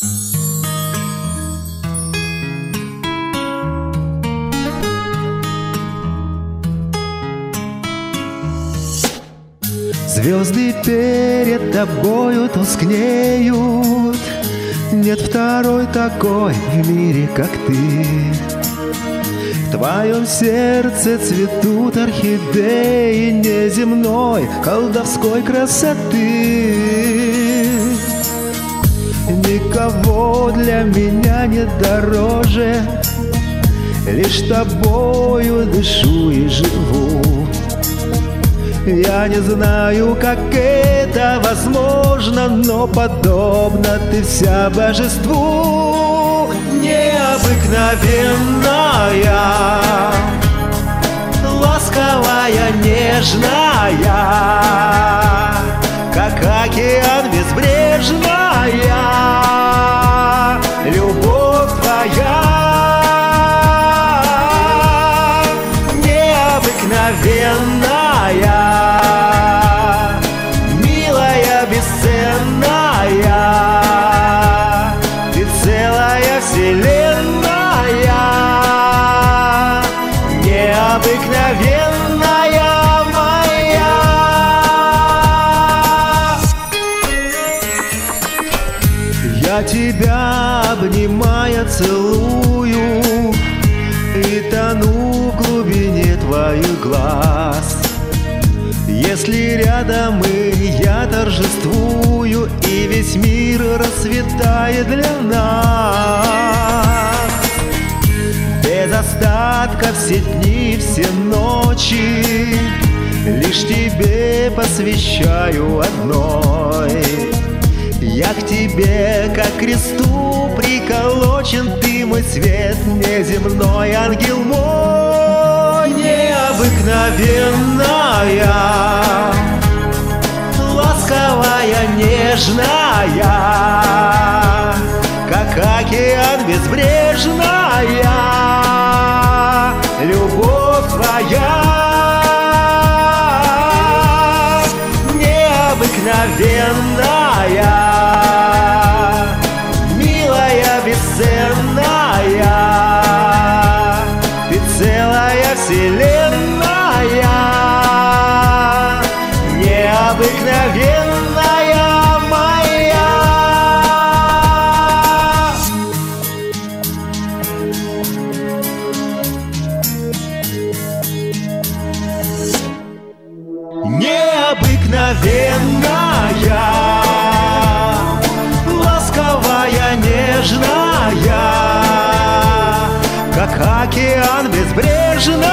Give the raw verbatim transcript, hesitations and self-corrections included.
Звезды перед тобою тускнеют, нет второй такой в мире, как ты. В твоем сердце цветут орхидеи неземной колдовской красоты. Никого для меня нет дороже, лишь тобою дышу и живу. Я не знаю, как это возможно, но подобно ты вся божеству. Необыкновенная, ласковая, нежная, как океан безбрежная, любовь твоя. Необыкновенная, милая, бесценная, ты целая вселенная, необыкновенная моя. Я тебя, обнимая, целую и тону в глубине твоих глаз. Если рядом мы, я торжествую, и весь мир расцветает для нас. Без остатка все дни, все ночи лишь тебе посвящаю одной. Я к тебе, как к кресту приколочен, ты мой свет неземной, ангел мой. Необыкновенная, ласковая, нежная, как океан безбрежная, любовь твоя. Необыкновенная, милая, бесценная, ты целая вселенная, необыкновенная моя. Необыкновенная, ласковая, нежная, как океан безбрежная,